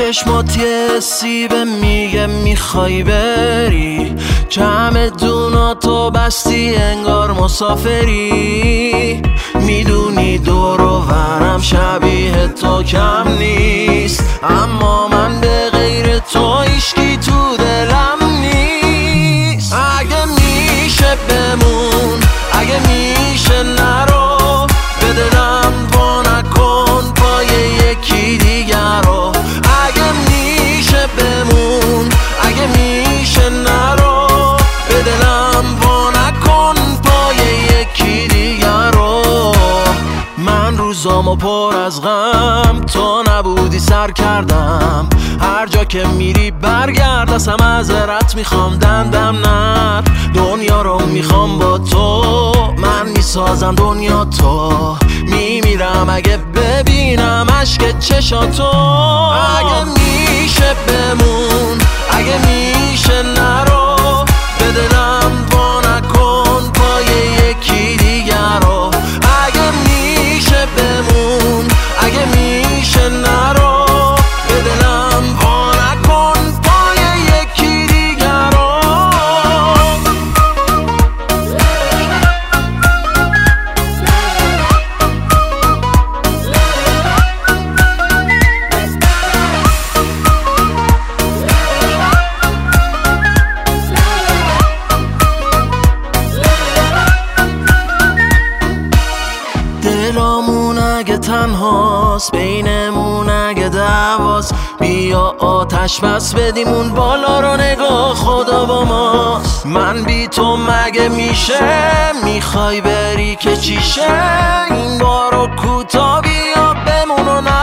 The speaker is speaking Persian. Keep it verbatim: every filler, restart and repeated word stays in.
چشمات یه سیبه میگه میخوای بری، چمدوناتو بستی انگار مسافری. میدونی دور و برم شبیه تو کم نیست، اما من به غیر تو هیچکی تو دلم نیست. اگه میشه بمون، اگه میشه نرو، به دلم وا نکن پای یکی دیگر رو. اگه میشه بمون، اگه میشه نرو، به دلم وا نکن پای یکی دیگر رو. من روزامو پر از غم، تو نبودی سر کردم. هر جا که میری برگرد، از همه معذرت میخوام دندم نر. دنیا رو میخوام با تو، من میسازم دنیا تو. میمیرم اگه ببینم عشق چشاتو. اگه میشه بمون، اگه میشه نرو، به دلم وا نکن پای یکی دیگر رو. اگه میشه بمون، اگه میشه نرو، به دلم وا نکن پای یکی دیگر رو. دلامون اگه تنهاست، بینمون اگه دعواست، بیا آتش بس بدیمون بالا رو نگاه، خدا با ماست. من بی تو مگه میشه، میخوای بری که چیشه، این بارو کوتا بیا بمون و